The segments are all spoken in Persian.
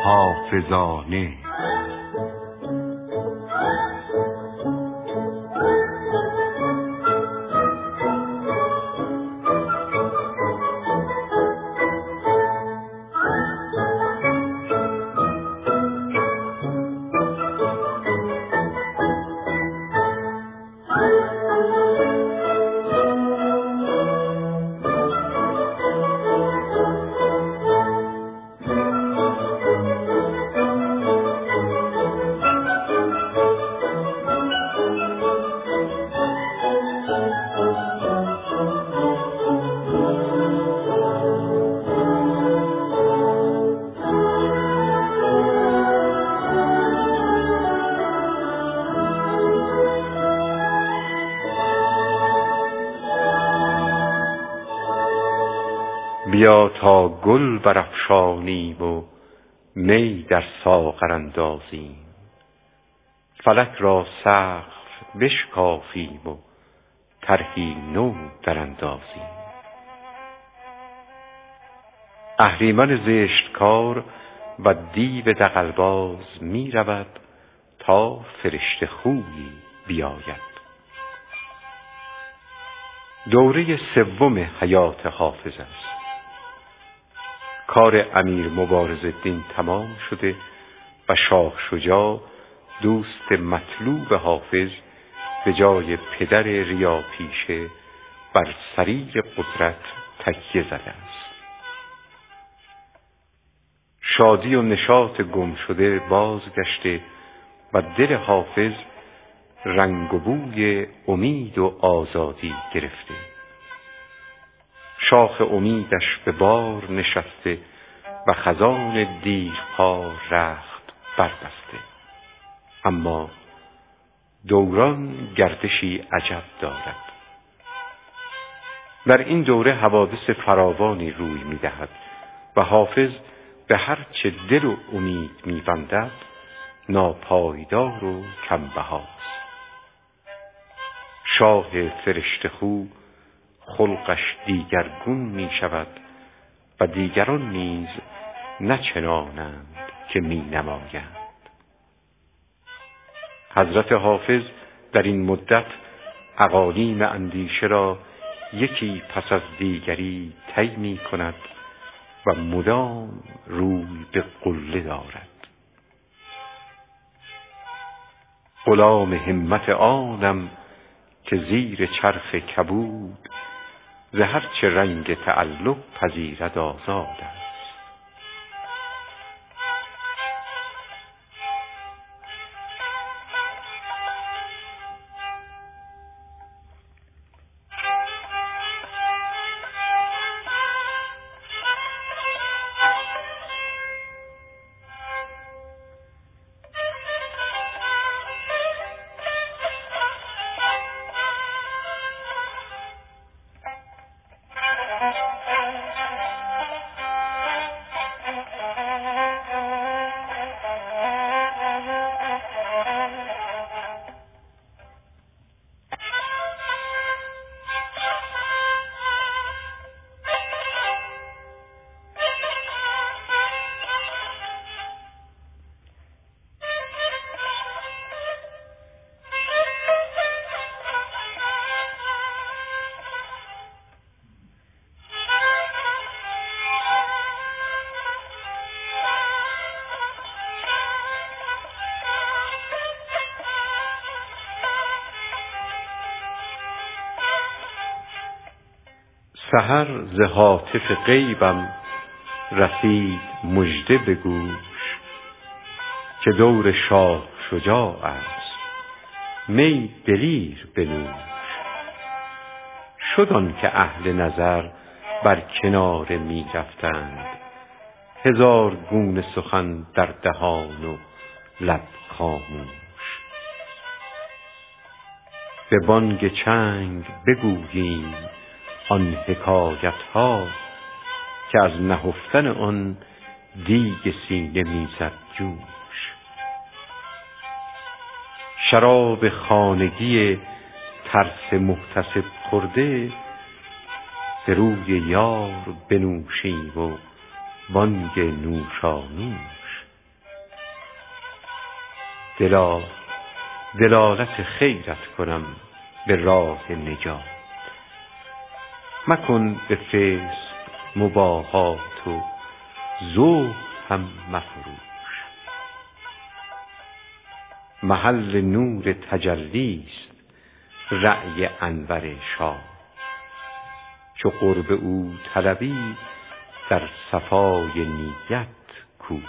حافظانه. بیا تا گل برافشانیم و می در ساغر اندازیم، فلک را سقف بشکافیم و طرحی نو در اندازیم. اهریمن زشتکار و دیو دغل‌باز می رود تا فرشته خویی بیاید. دوره سوم حیات حافظ است. کار امیر مبارزالدین تمام شده و شاه شجاع دوست مطلوب حافظ به جای پدر ریاپیشه بر سریر قدرت تکیه زده است. شادی و نشاط گم شده بازگشته و دل حافظ رنگ و بوی امید و آزادی گرفته. شاخ امیدش به بار نشسته و خزان دیرپا رخت بربسته. اما دوران گردشی عجب دارد. در این دوره حوادث فراوانی روی می‌دهد و حافظ به هر چه دل و امید می‌بندد ناپایدار و کمبهاست. شاه فرشته خو خلقش دیگرگون می شود و دیگران نیز نه چنانند که می نمایند. حضرت حافظ در این مدت اقالیم اندیشه را یکی پس از دیگری طی می کند و مدام روی به قله دارد. غلام همت آنم که زیر چرخ کبود، ز هر چه رنگ تعلق پذیرد آزاد است. سحر ز هاتف غیبم رسید مژده به گوش، که دور شاه شجاع است می دلیر بنوش. شد آن که اهل نظر بر کناره می رفتند، هزار گونه سخن در دهان و لب خاموش. به بانگ چنگ بگوییم آن حکایت ها، که از نهفتن آن دیگ سینه میزد جوش. شراب خانگی ترس محتسب خورده، ز روی یار بنوشیم و بانگ نوشانوش. دلا دلالت خیرت کنم به راه نجات. مکن به فسق مباهات و زهد هم مفروش. محل نور تجلی است رأی انور شاه. چو قرب او طلبی در صفای نیت کوش.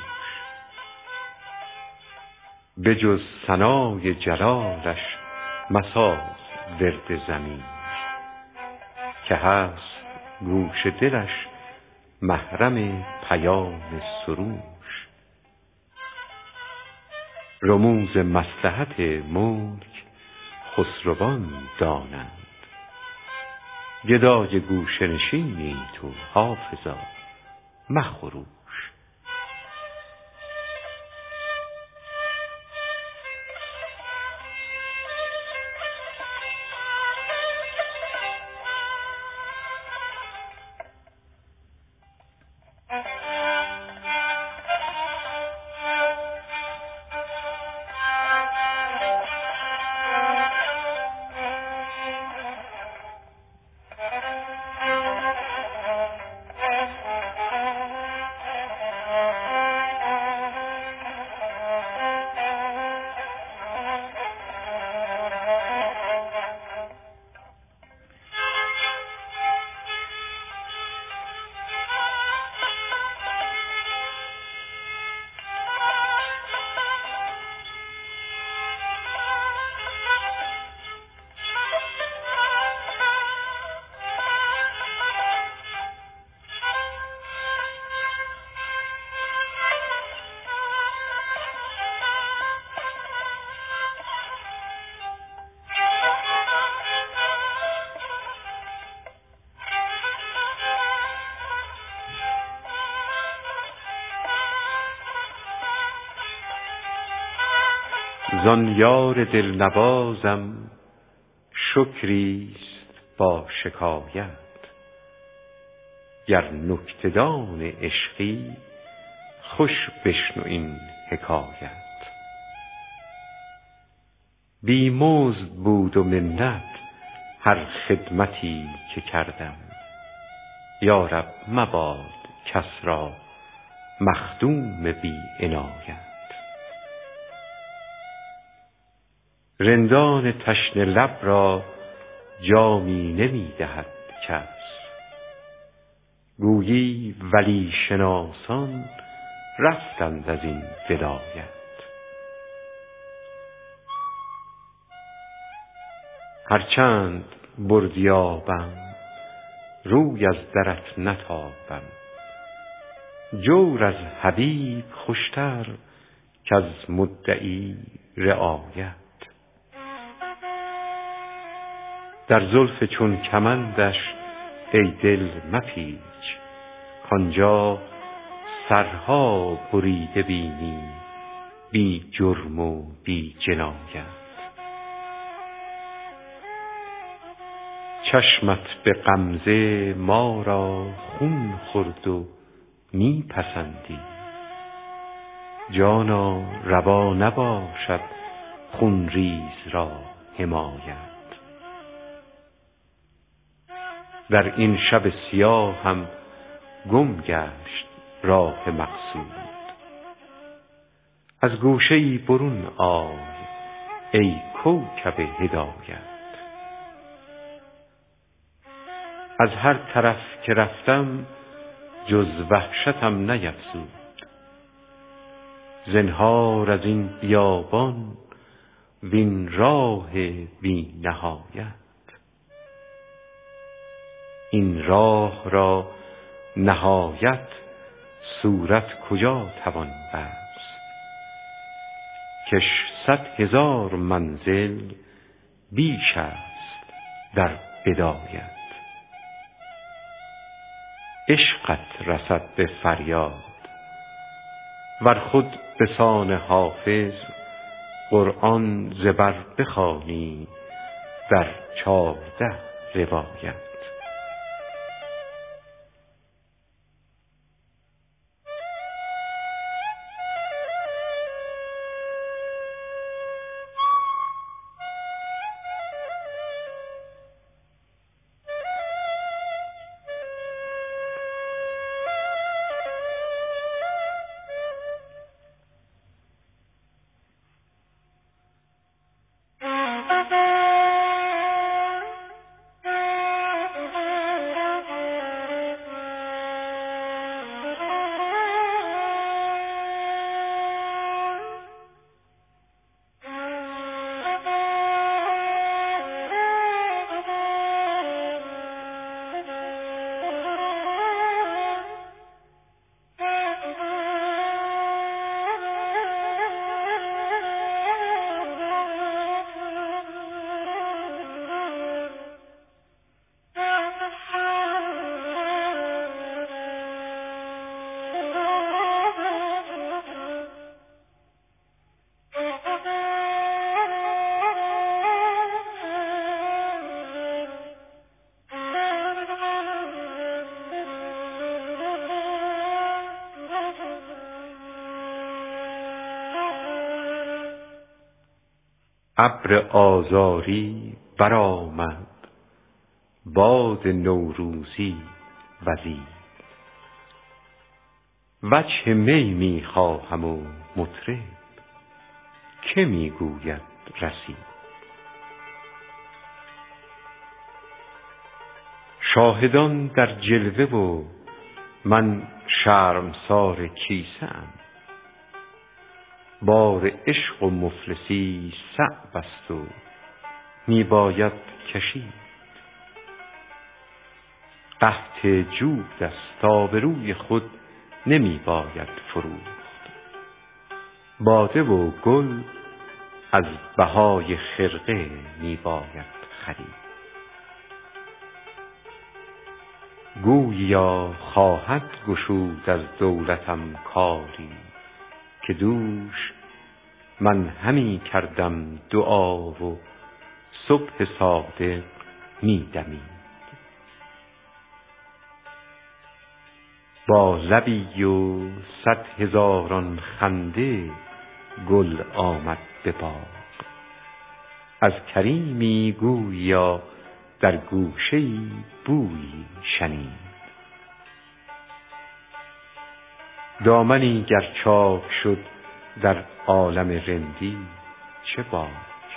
به جز ثنای جلالش مساز ورد ضمیر، که هست گوش دلش محرم پیام سروش. رموز مصلحت ملک خسروان دانند، گدای گوشه نشینی تو حافظا مخروش. زان یار دلنوازم شکریست با شکایت. گر نکته دان عشقی خوش بشنو این حکایت. بی مزد بود و منت هر خدمتی که کردم. یا رب مباد کس را مخدوم بی عنایت. رندان تشنه لب را جامی نمی دهد کس. گویی ولی شناسان رفتند از این ولایت. هرچند بردی آبم روی از درت نتابم. جور از حبیب خوشتر کز مدعی رعایت. در زلف چون کمندش ای دل مپیچ، کانجا سرها بریده بینی بی جرم و بی جنایت. چشمت به غمزه ما را خون خورد و می پسندی. جانا روا نباشد خون ریز را حمایت. در این شب سیاه هم گم گشت راه مقصود. از گوشه‌ای برون آی ای کوکب هدایت. از هر طرف که رفتم جز وحشتم نیفزود. زنهار از این بیابان وین راه بی نهایت. این راه را نهایت صورت کجا توان بست. کش 100,000 منزل بیش است در بدایت. عشقت رسد به فریاد ور خود به سان حافظ قرآن ز بر بخوانی در 14 روایت. ابر آذاری برآمد، باد نوروزی وزید. وجه می می خواهم و مطرب، که می گوید رسید. شاهدان در جلوه و من شرمسار کیسه ام. بار عشق و مفلسی صعب است و می باید کشید. قحط جود است، آبروی خود نمی باید فروخت. باده و گل از بهای خرقه می باید خرید. گوییا خواهد گشود از دولتم کاری، که دوش من همی کردم دعا و صبح صادق می دمید. با لبی و 100,000 خنده گل آمد به باغ. از کریمی گوییا در گوشه‌ای بویی شنید. دامنی گر چاک شد در عالم رندی چه باک.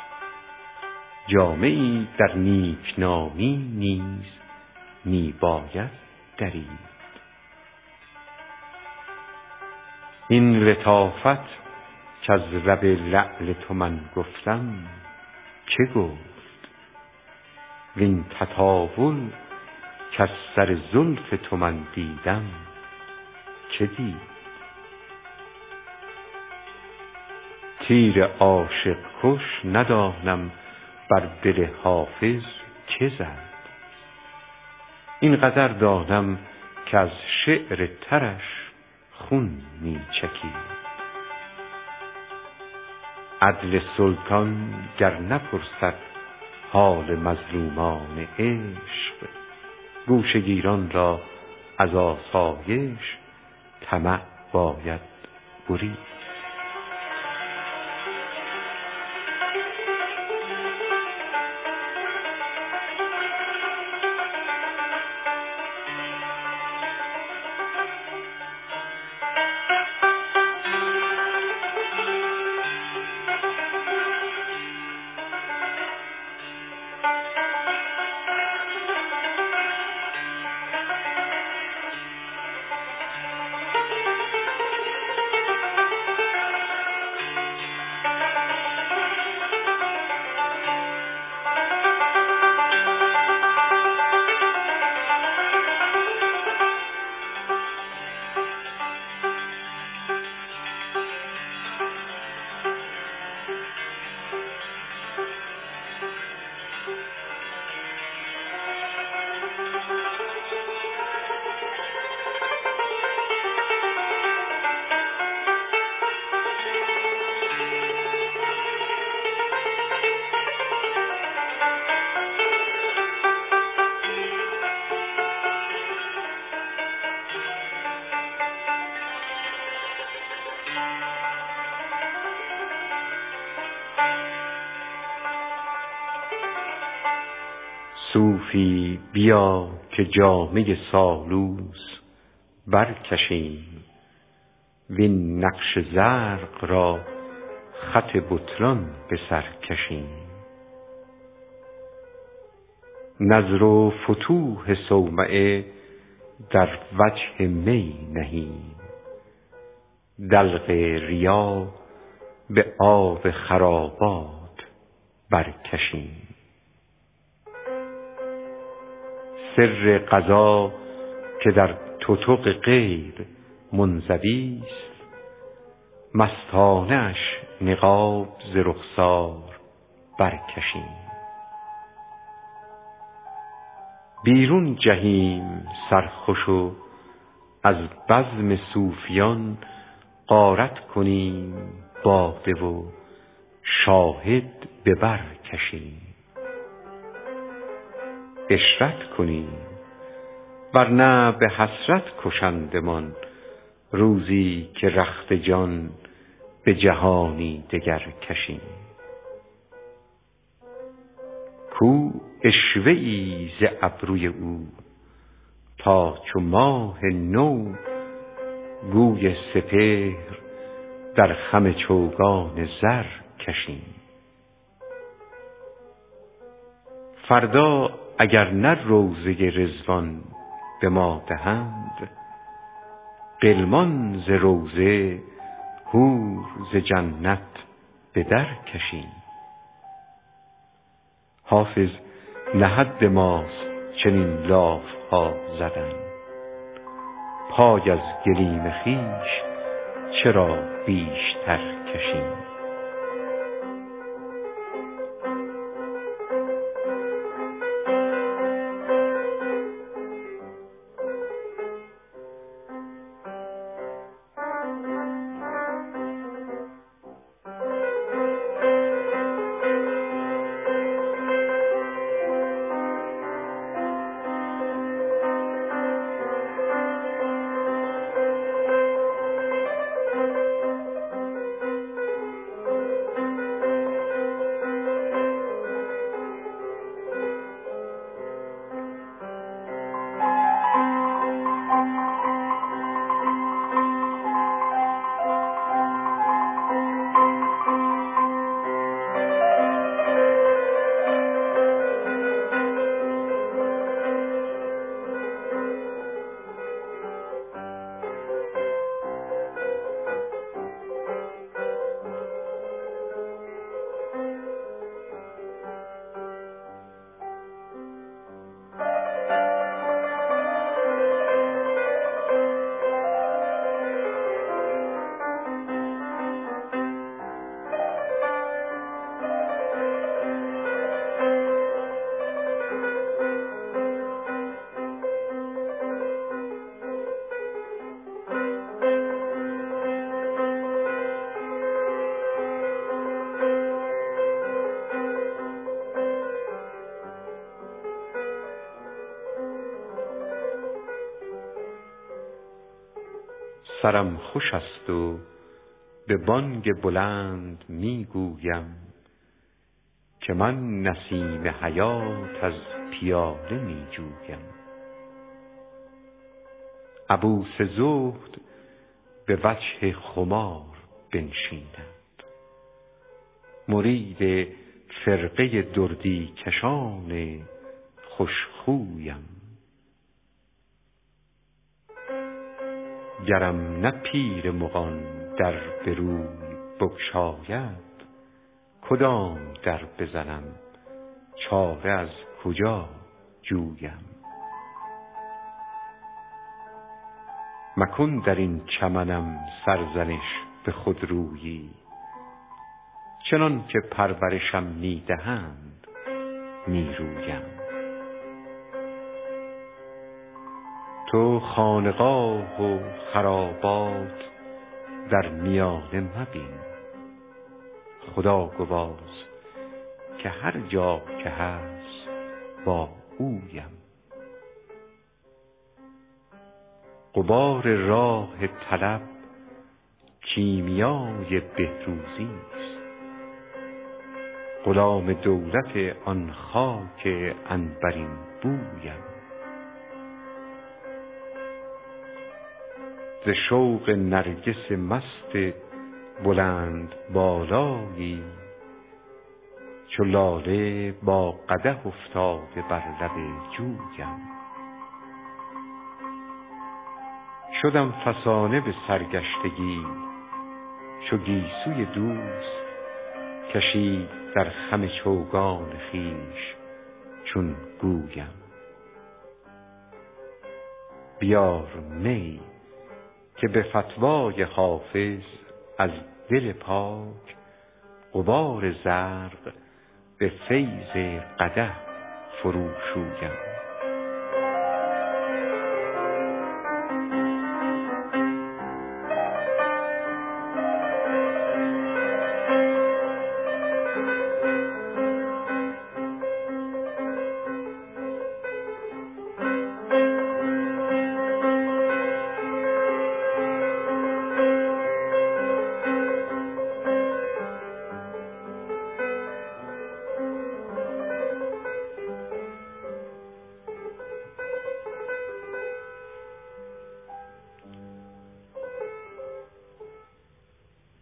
جامه‌ای در نیکنامی نیز می باید درید. این لطافت که از لب لعل تو من گفتم که گفت؟ وین تطاول که از سر زلف تو من دیدم که دید؟ تیر عاشق کش ندانم بر دل حافظ که زد. این قدر دانم که از شعر ترش خون می چکید. عدل سلطان گر نپرسد حال مظلومان عشق، گوشه گیران را از آسایش طمع باید برید. صوفی بیا که جامه سالوس برکشیم، وین نقش زرق را خط بطلان به سر کشیم. نظر و فتوح صومعه در وجه می نهیم، دلق ریا به آب خرابات برکشیم. سر قضا که در تتق غیر منزوی است، مستانه اش نقاب ز رخسار برکشیم. بیرون جهیم سرخوش و از بزم صوفیان غارت کنیم باده و شاهد به بر کشیم. عشرت کنیم ورنه به حسرت کشندمان، روزی که رخت جان به جهانی دگر کشیم. کو عشوه‌ای ز ابروی او، تا چو ماه نو گوی سپهر در خم چوگان زر کشیم. فردا اگر نه روضه رضوان به ما دهند، غلمان ز روضه حور ز جنت به در کشیم. حافظ نه حد ماست چنین لاف ها زدن، پای از گلیم خویش چرا بیشتر کشیم. سرم خوش است و به بانگ بلند می گویم، که من نسیم حیات از پیاله می جویم. عبوس زهد به وجه خمار بنشیند، مرید فرقه دردی کشان خوشخویم. گرم نه پیر مغان در به روی بگشاید، کدام در بزنم چاره از کجا جویم. مکن در این چمنم سرزنش به خود رویی، چنان که پرورشم می دهند می رویم. تو خانقاه و خرابات در میانه مبین، خدا گواست که هر جا که هست با اویم. غبار راه طلب کیمیای بهروزی است، غلام دولت آن خاک عنبرین بویم. ز شوق نرگس مست بلند بالایی، چو لاله با قدح افتاده بر لب جویم. شدم فسانه به سرگشتگی، چو گیسوی دوست کشید در خم چوگان خویش چون گویم. بیار می که به فتوای حافظ از دل پاک، غبار زرق به فیض قدح فروشویم.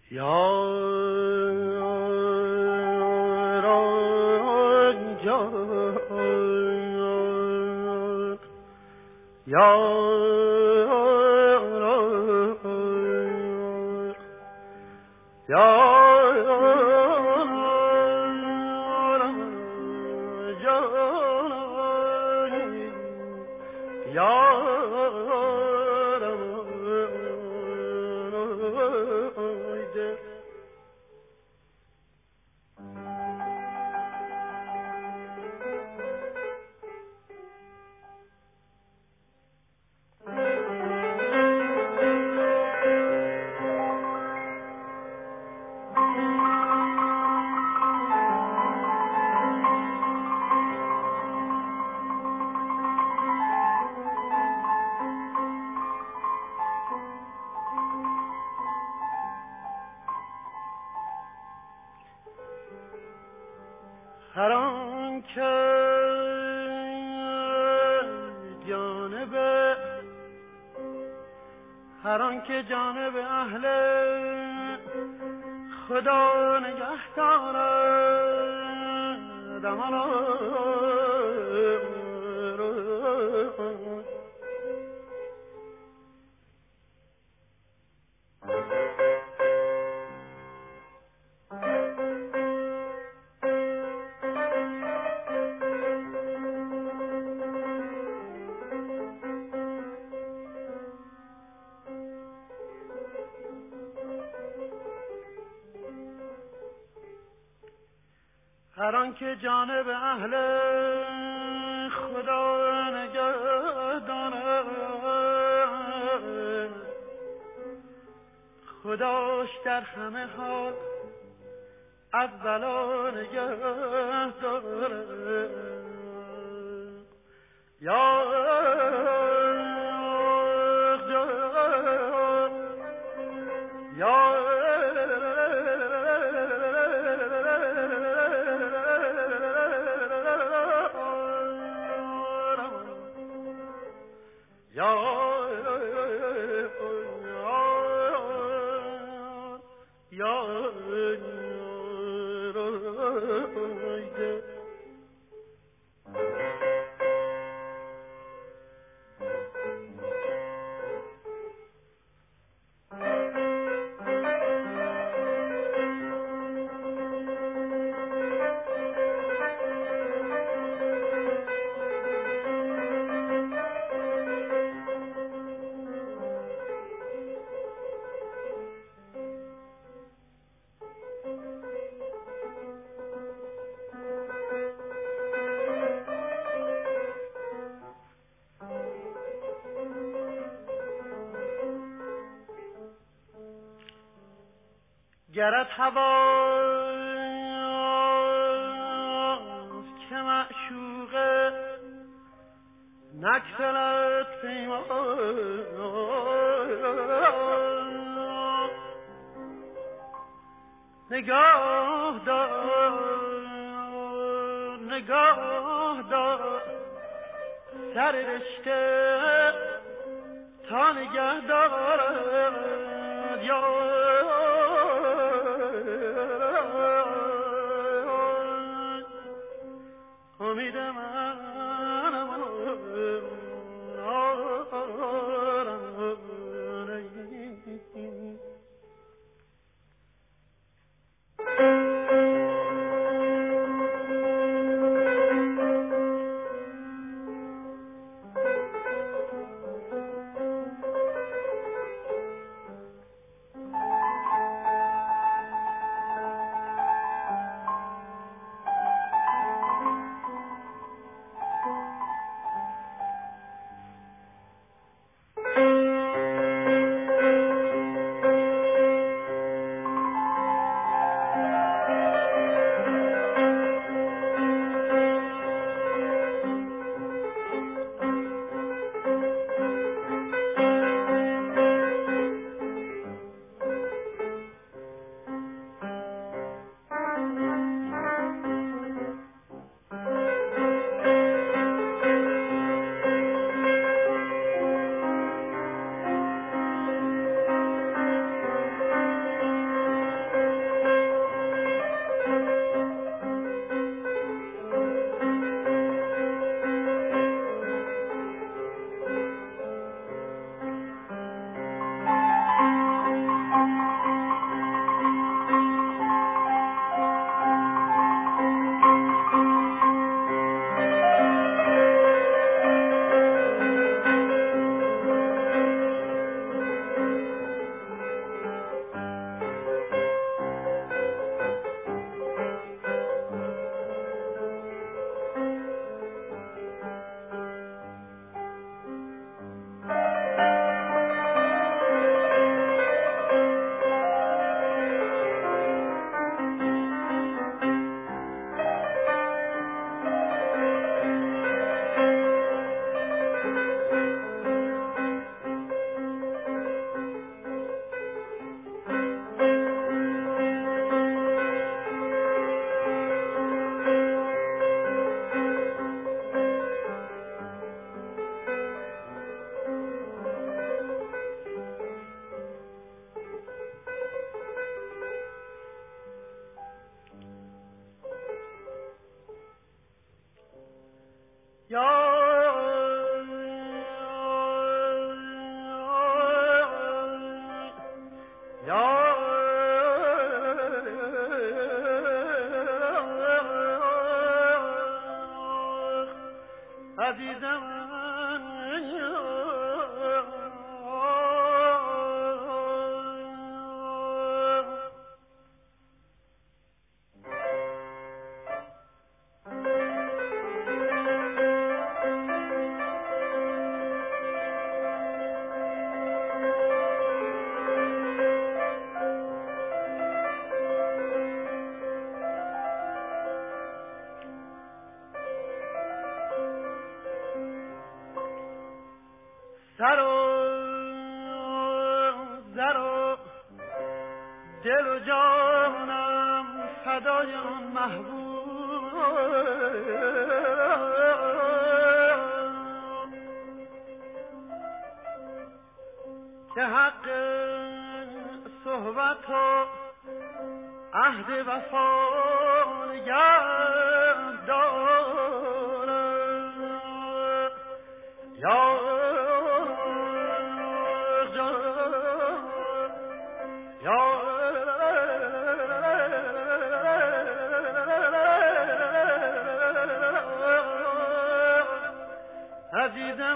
هر آن که جانب اهل خدا نگه دارد هر آن که جانب اهل خدا نگه دارد خداش در همه حال از بلا نگه دارد یا گرت هواست که معشوقه نکسلت پیمان نگاه دار سر رشته تا نگه دارد یا امید سر و زر و دل و جانم فدای آن محبوب که حق صحبت و عهد وفا نگه دارم یا عزیزم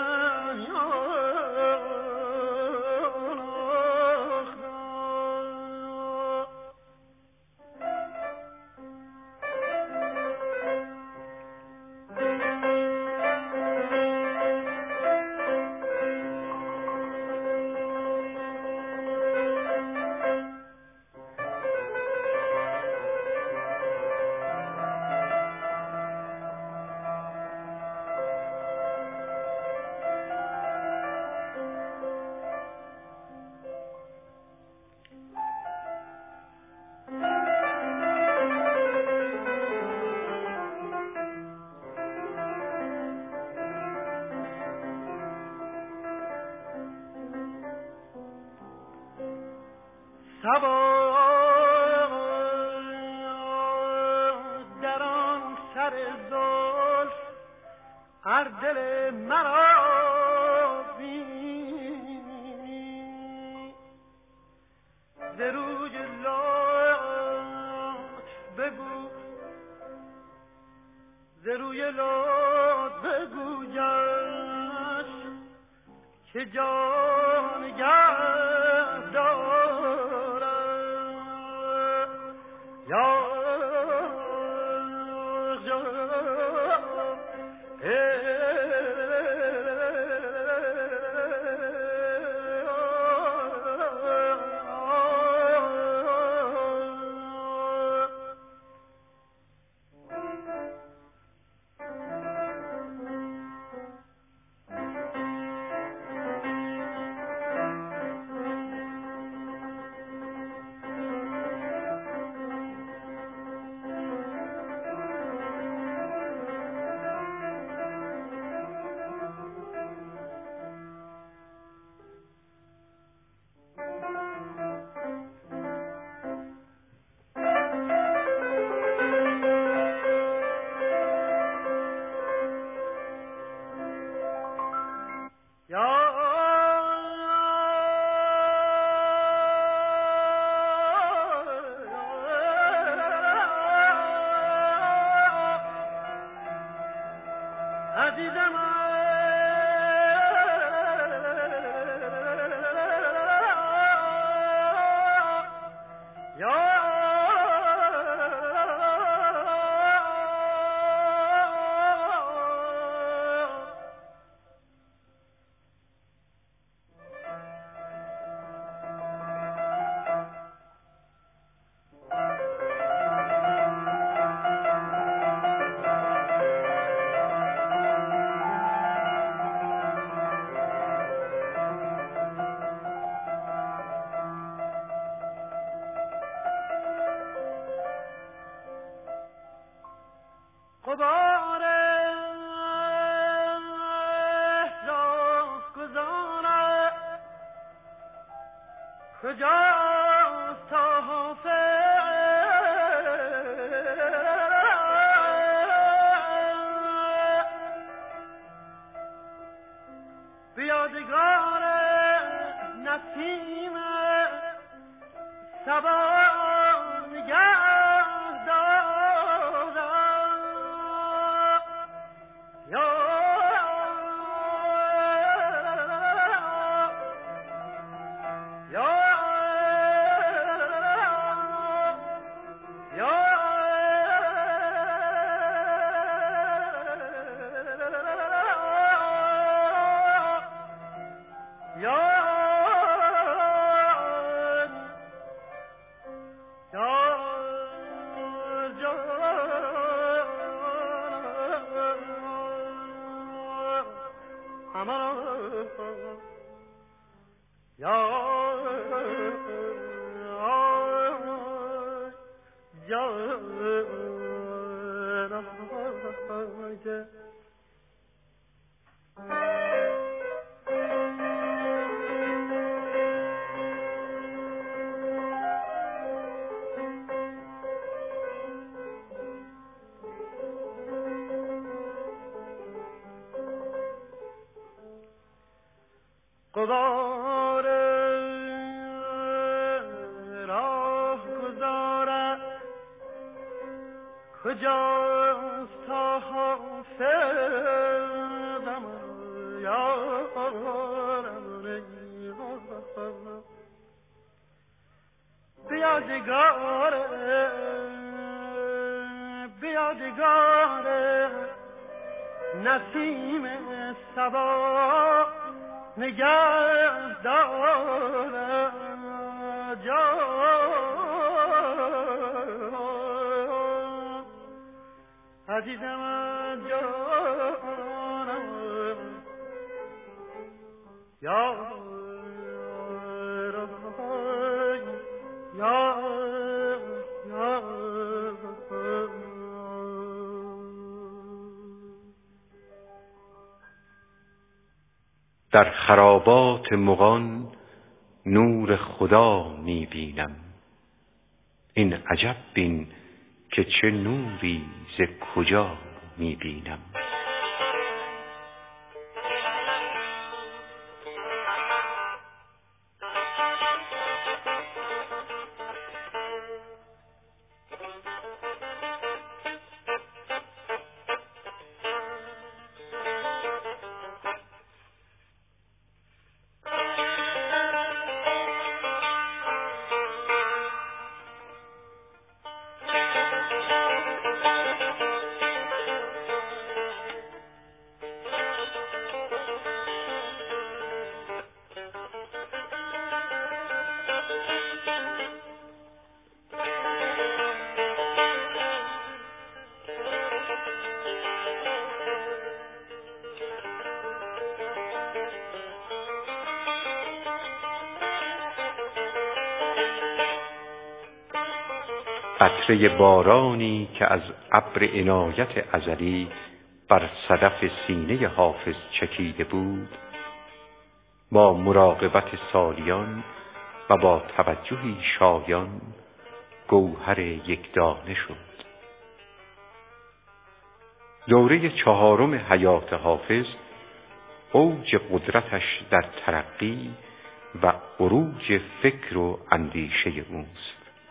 سبا در آن سر زلف هر دل مرا بینی ز روی لطف بگو ز روی لطف بگویش که جان نگه دارم یا قبار راه گذارم کجاست تا حافظ بیادگار نسیم صبا نگه دارم یا غبار راه گذارد کجاست تا حافظم یارم بیادگار نسیم صبا نگه دارد جان عزیزم جانم یارم در خرابات مغان نور خدا می بینم. این عجب بین که چه نوری ز کجا می بینم. قطره بارانی که از ابر عنایت ازلی بر صدف سینه حافظ چکیده بود، با مراقبت سالیان و با توجهی شایان گوهر یکدانه شد. دوره 4 حیات حافظ اوج قدرتش در ترقی و عروج فکر و اندیشه اوست.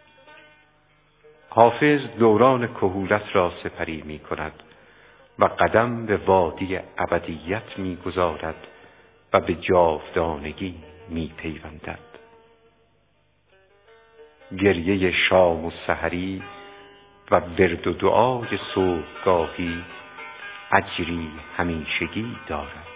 حافظ دوران کهولت را سپری می کند و قدم به وادی ابدیت می گذارد و به جاودانگی می پیوندد. گریه شام و سحری و ورد و دعای صبحگاهی اجری همیشگی دارد.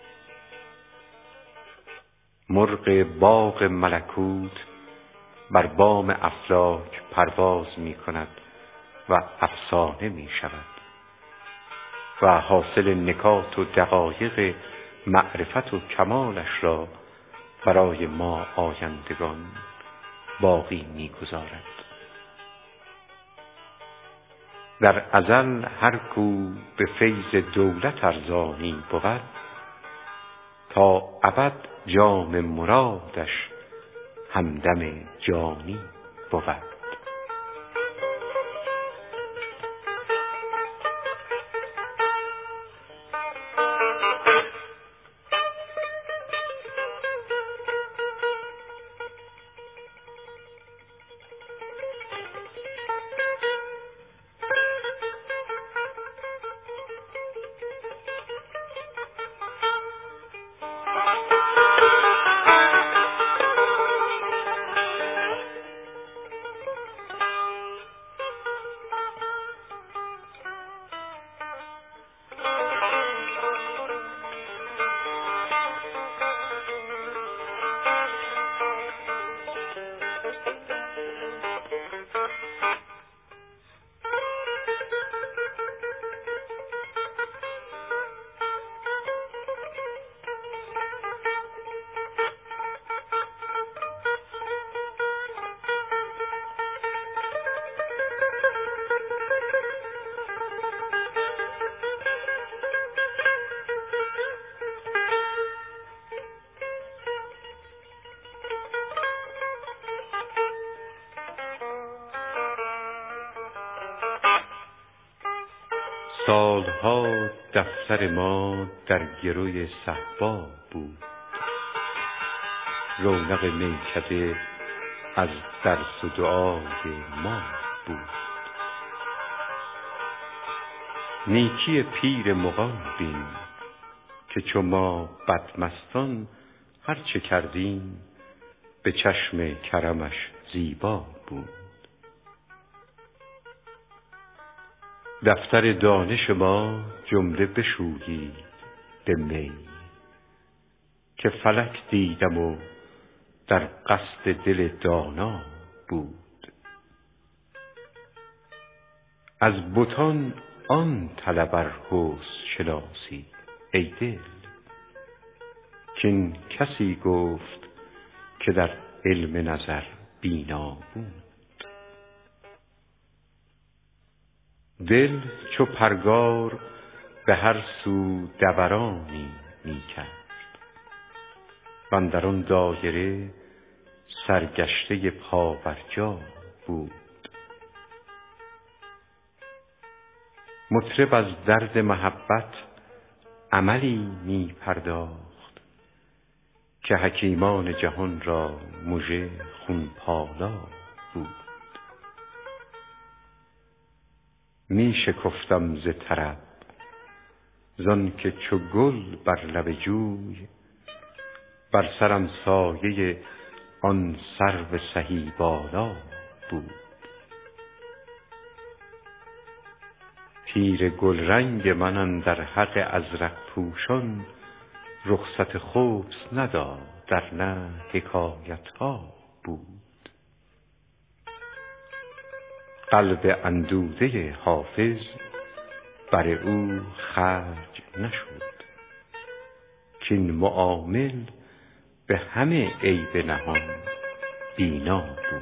مرغ باغ ملکوت بر بام افلاک پرواز می کند و افسانه می شود و حاصل نکات و دقایق معرفت و کمالش را برای ما آیندگان باقی می گذارد. در ازل هر کو به فیض دولت ارزانی بود، تا ابد جام مرادش همدم جانی بود. سالها دفتر ما در گروی صهبا بود، رونق میکده از درس و دعای ما بود. نیکی پیر مغان بین که چو ما بدمستان هر چه کردیم به چشم کرمش زیبا بود. دفتر دانش ما جمله بشویید به می، که فلک دیدم و در قصد دل دانا بود. از بتان آن طلب ار حسن شناسی ای دل، کاین کسی گفت که در علم نظر بینا بود. دل چو پرگار به هر سو دورانی می کرد، واندر آن دایره سرگشته پابرجا بود. مطرب از درد محبت عملی می پرداخت، که حکیمان جهان را مژه خون پالا بود. می شکفتم ز طرب زان که چو گل بر لب جوی، بر سرم سایه آن سرو سهی بالا بود. پیر گلرنگ من اندر حق ازرق پوشان رخصت خبث نداد، در نه حکایت ها بود. قلب اندوده حافظ بر او خرج نشد، کاین معامل به همه عیب نهان بینا بود.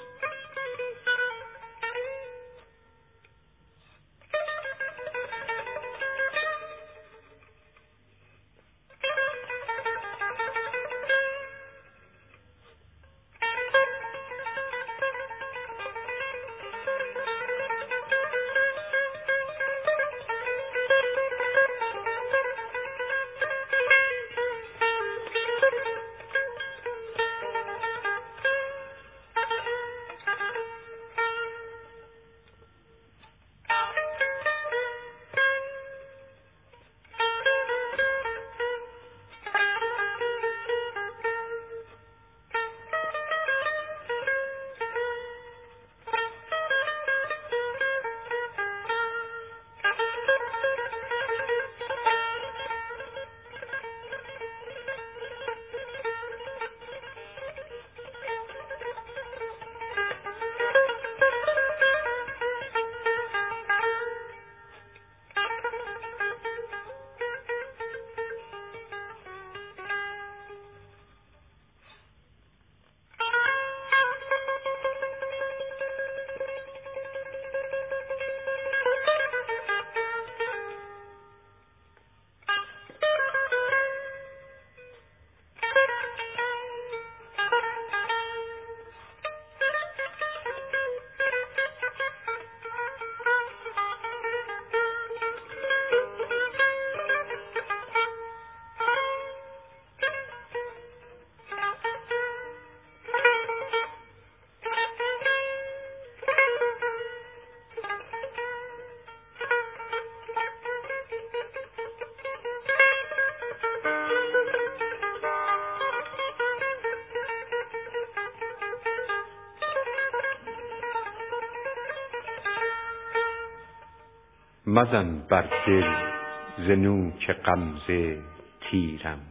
مزن بر دل ز نوک غمزه تیرم،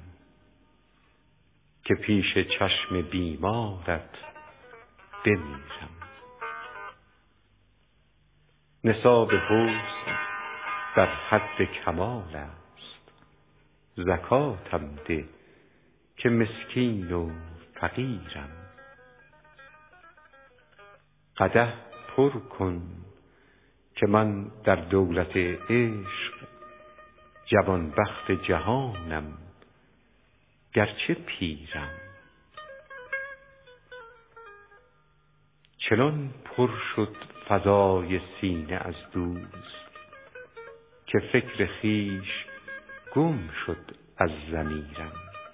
که پیش چشم بیمارت بمیرم. نصاب حسن در حد کمال است، زکاتم ده که مسکین و فقیرم. قدح پر کن که من در دولت عشق جوان بخت جهانم گرچه پیرم. چنان پر شد فضای سینه از دوست که فکر خویش گم شد از ضمیرم.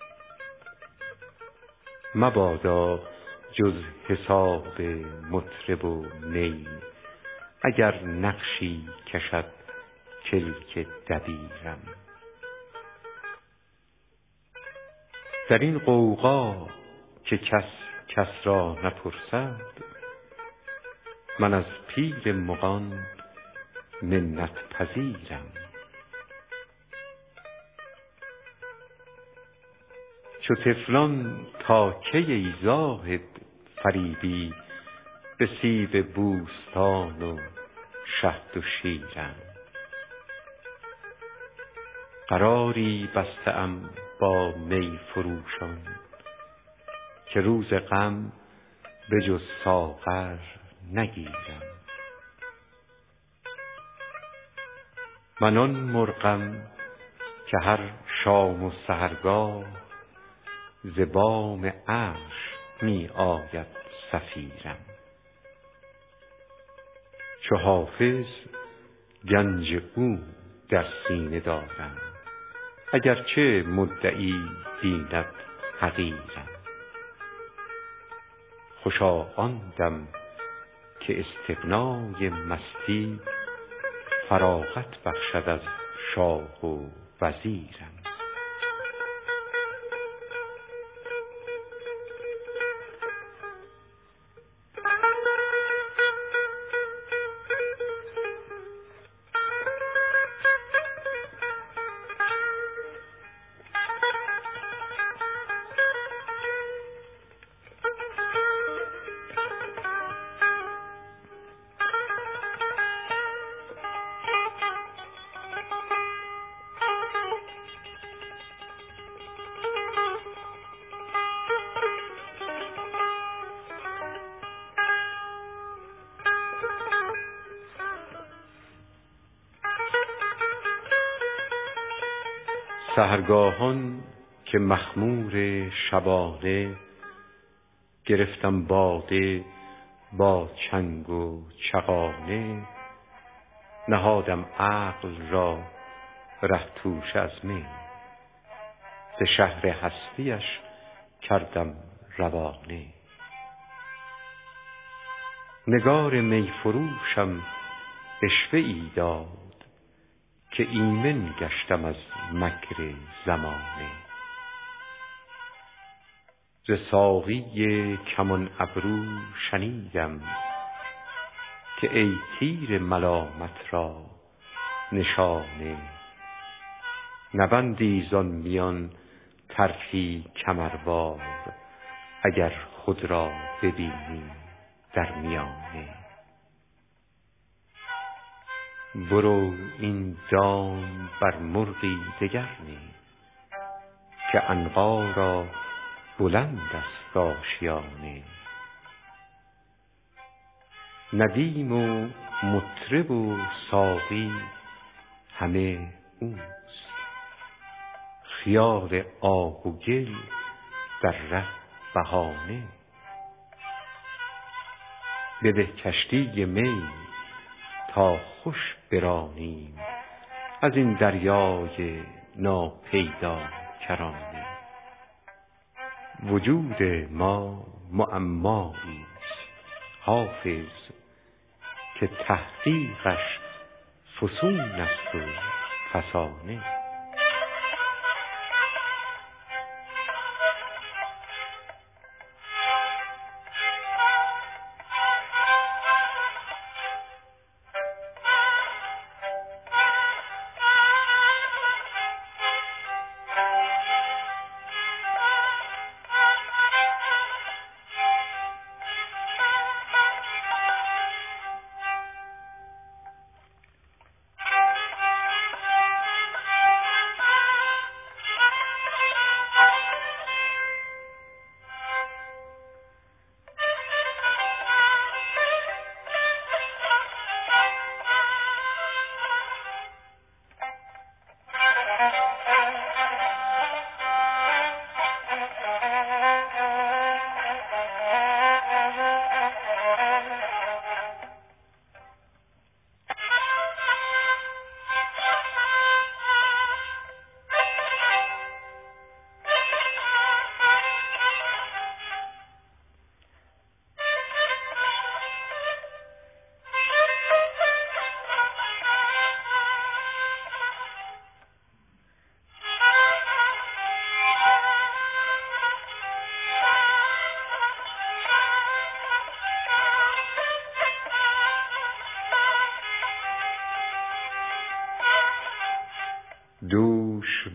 مبادا جز حساب مطرب و نی، اگر نقشی کشد کلک دبیرم. در این غوغا که کس را نپرسد، من از پیر مغان منت پذیرم. چو طفلان تا کی ای زاهد فریبی، به سیب بوستان و شهد و شیرم. قراری بسته ام با می فروشان، که روز غم به جز ساغر نگیرم. من آن مرغم که هر شام و سحرگاه، ز بام عرش می آید صفیرم. چو حافظ گنج او در سینه دارم، اگرچه مدعی بیند حقیرم. خوشا آن دم که استغنای مستی، فراغت بخشد از شاه و وزیرم. سحرگاهان که مخمور شبانه، گرفتم باده با چنگ و چغانه. نهادم عقل را ره توش از می، ز شهر هستیش کردم روانه. نگار می فروشم عشوه ای داد، که ایمن گشتم از مکر زمانه. ز ساقی کمان ابرو شنیدم، که ای تیر ملامت را نشانه. نبندی زان میان طرفی کمروار، اگر خود را ببینی در میانه. برو این دام بر مرغی دگر نه، که عنقا را بلند است آشیانه. ندیم و مطرب و ساقی همه اوست، خیال آب و گل در ره بهانه. بده کشتی می تا خوش برانیم، از این دریای ناپیدا کرانه. وجود ما معمایی است حافظ، که تحقیقش فسون است و فسانه.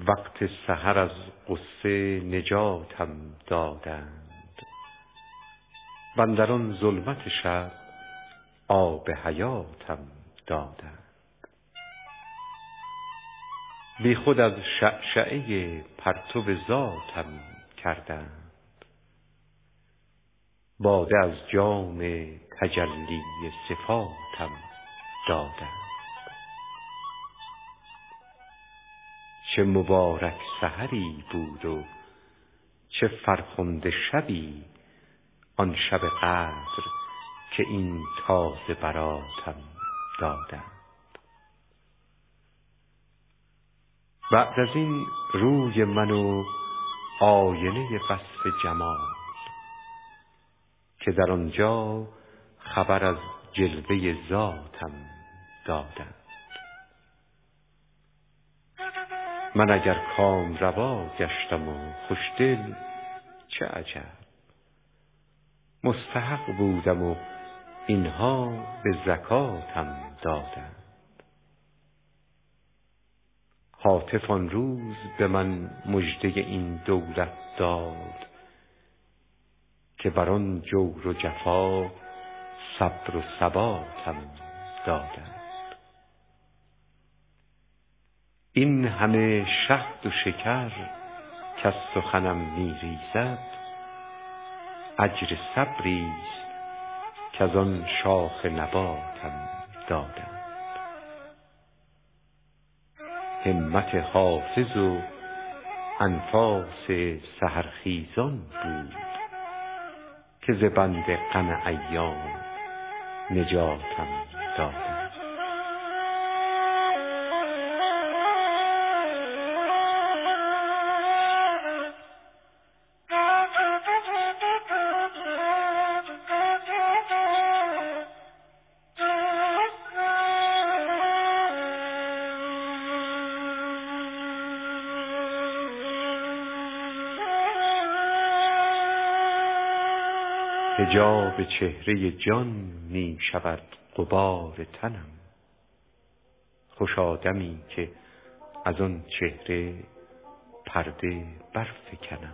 وقت سحر از غصه نجاتم دادند، وندران ظلمت شب آب حیاتم دادند. بی خود از شعشعه پرتو ذاتم کردند، باده از جام تجلی صفاتم دادند. چه مبارک سحری بود و چه فرخنده شبی آن شب قدر که این تازه براتم دادند. بعد از این روی من و آینه وصف جمال که در آنجا خبر از جلوه ذاتم دادند. من اگر کام روا گشتم و خوشدل چه عجب، مستحق بودم و اینها به زکاتم دادند. هاتف آن روز به من مژده این دولت داد که بر آن جور و جفا صبر و ثباتم دادند. این همه شهد و شکر کز سخنم می‌ریزد، اجر صبریست کز آن شاخ نباتم دادند. همت حافظ و انفاس سحرخیزان بود که ز بند غم ایام نجاتم دادند. حجاب چهره جان می شود غبار تنم، خوش آدمی که از آن چهره پرده برفکنم.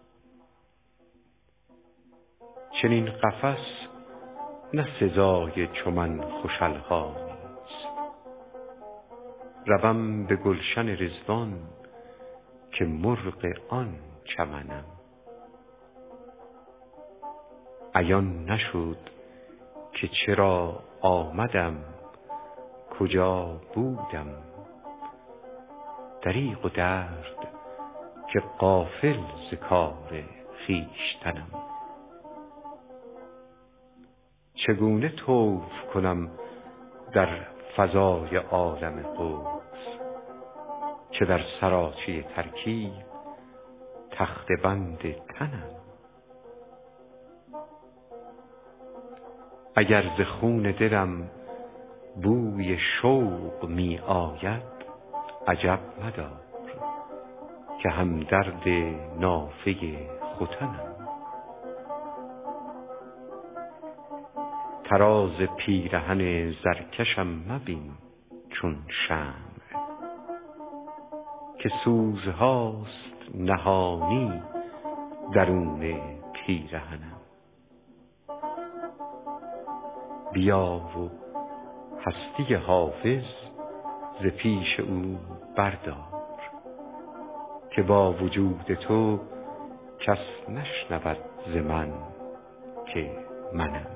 چنین قفس نه سزای چو من خوش الحانیست، روم به گلشن رضوان که مرغ آن چمنم. عیان نشد که چرا آمدم کجا بودم، دریغ و درد که غافل ز کار خویشتنم. چگونه طوف کنم در فضای عالم قدس که در سراچه ترکیب تخته بند تنم. اگر ز خون دلم بوی شوق می آید، عجب مدار که همدرد نافه ختنم. طراز پیرهن زرکشم مبین چون شمع که سوزهاست نهانی درون پیرهنم. بیا و هستی حافظ ز پیش او بردار که با وجود تو کس نشنود ز من که منم.